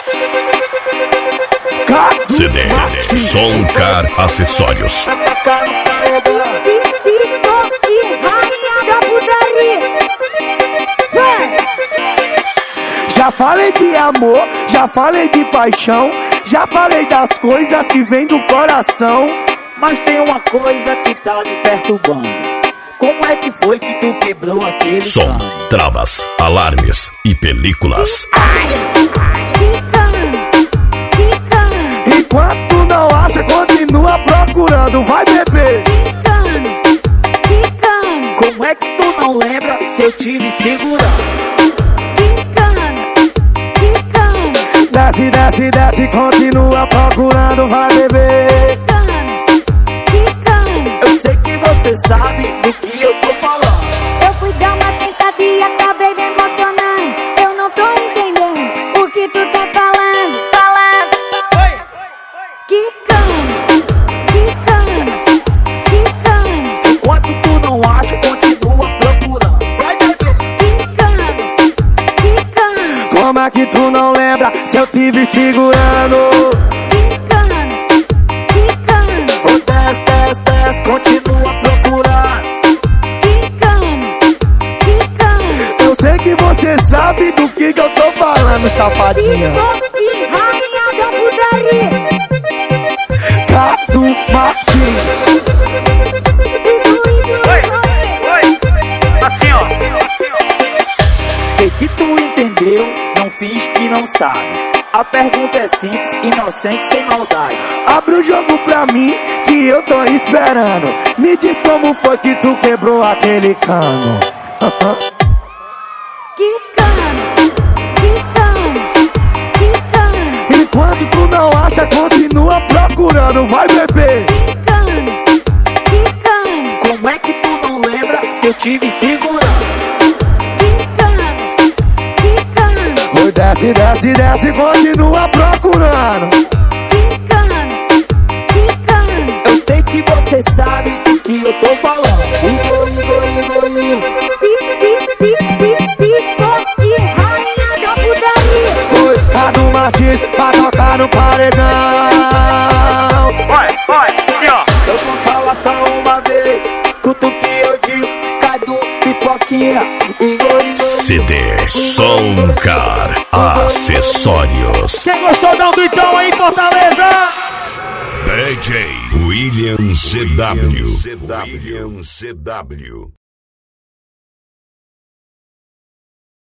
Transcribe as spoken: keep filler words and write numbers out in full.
C D, Soncar Acessórios. Já falei de amor, já falei de paixão, já falei das coisas que vêm do coração. Mas tem uma coisa que tá me perturbando. Como é que foi que tu quebrou aquele Som, cano? travas, alarmes e películas. Enquanto tu não acha, continua procurando, vai beber. Como é que tu não lembra se eu tive segurando? Desce, desce, desce, continua procurando, vai beber. Eu sei que você sabe do que eu tô falando. Eu fui dar uma sentada e acabei me emocionando. Eu não tô entendendo o que tu tá falando. Falando. Oi. Quicando, quicando, quicando, Enquanto tu não acha, continua procurando. Vai beber. quicando, quicando, Como é que tu não lembra se eu tive segurando? quicando, quicando, Oh, desce, desce, desce, continua procurando. quicando, quicando. Eu sei que você sabe do que que eu tô falando, safadinha. Pipoque, rainha da putaria. Cadu Martins. Assim, ó. Sei que tu entendeu, não fiz que não sabe. A pergunta é simples, inocente, sem maldade. Abre o jogo pra mim que eu tô esperando. Me diz como foi que tu quebrou aquele cano. Quicando, quicando, quicando, Enquanto tu não acha, continua procurando, vai beber. quicando, quicando, Como é que tu não lembra se eu tive segurando? quicando, quicando, Oi, desce, desce, desce, continua procurando. quicando, quicando. Eu sei que você sabe do que eu tô falando. Igor, Igor, Igor, Igor. Pi, pi, pi, pi, pipoque, rainha da putaria. Oi, Cadu Martins, pra tocar no paredão. Vai, vai, aqui ó. Eu vou falar só uma vez. Escuta o que eu digo. Cadu, pipoquinha. Igor, Igor. C D, Soncar Acessórios. Quem gostou, dá um gritão aí, Fortaleza! D J William C W.